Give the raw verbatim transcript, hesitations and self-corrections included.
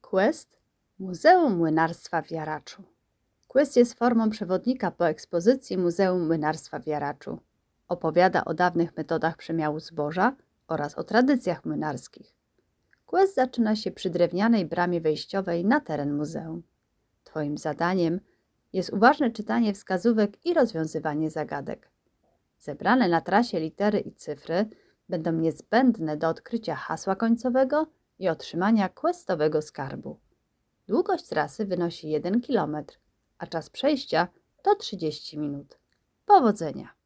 Quest – Muzeum Młynarstwa w Jaraczu. Quest jest formą przewodnika po ekspozycji Muzeum Młynarstwa w Jaraczu. Opowiada o dawnych metodach przemiału zboża oraz o tradycjach młynarskich. Quest zaczyna się przy drewnianej bramie wejściowej na teren muzeum. Twoim zadaniem jest uważne czytanie wskazówek i rozwiązywanie zagadek. Zebrane na trasie litery i cyfry będą niezbędne do odkrycia hasła końcowego i otrzymania questowego skarbu. Długość trasy wynosi jeden kilometr, a czas przejścia to trzydzieści minut. Powodzenia!